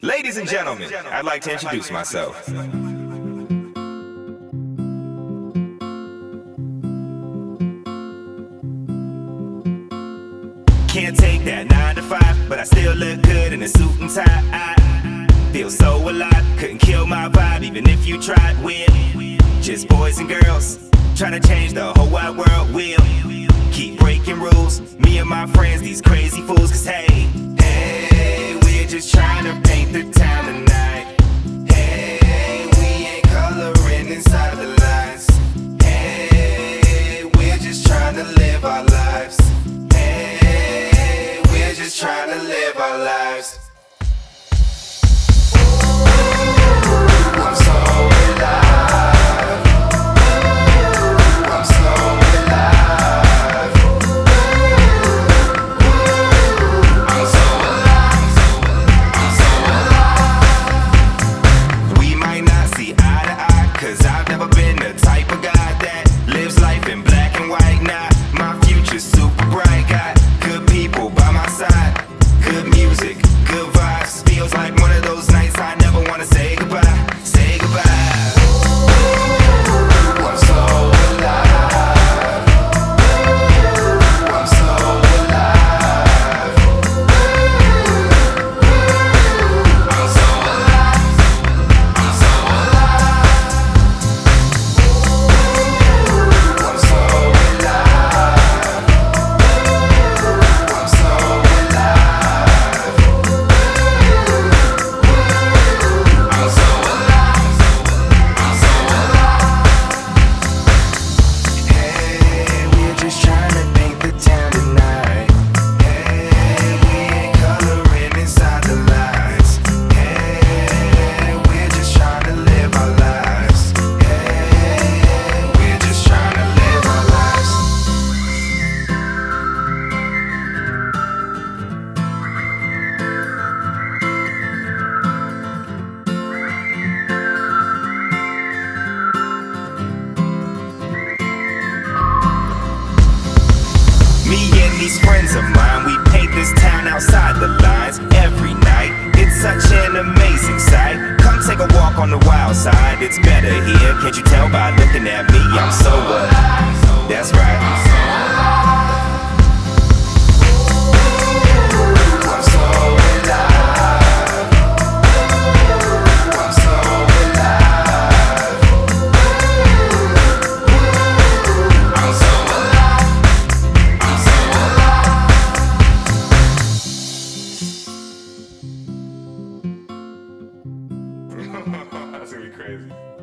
Ladies and gentlemen, I'd like to introduce myself. Can't take that 9 to 5, but I still look good in a suit and tie. I feel so alive, couldn't kill my vibe even if you tried. We're just boys and girls, trying to change the whole wide world. We'll keep breaking rules, me and my friends, these crazy fools. Cause hey, we're just trying to paint the town tonight. Hey, we ain't coloring inside the lines. Hey, we're just trying to live our lives. Hey, we're just trying to live our lives. I'm so alive. I'm so alive. I'm so alive. I'm so alive. We might not see eye to eye, cause I've never been the type of guy that lives life in black and white. Nah, my future's super bright. Got good people by my side, good music, good vibes. Feels like one of those nights I never wanna say goodbye. Say goodbye. I'm so alive. I'm so alive. I'm so alive. I'm so alive. I'm so alive. I'm so alive. I'm so alive. I'm so alive. Hey, we're just trying to paint the town tonight. Hey, we ain't coloring inside the lines. Hey, we're just trying to live our lives. Hey, we're just trying to live our lives. Me and these friends of mine, we paint this town outside the lines every night. It's such an amazing sight. Come take a walk on the wild side. It's better here, can't you tell by looking at me? I'm so alive. That's right. I'm so alive. I'm so alive. I'm so alive. I'm so alive. I'm so alive. That's gonna be crazy.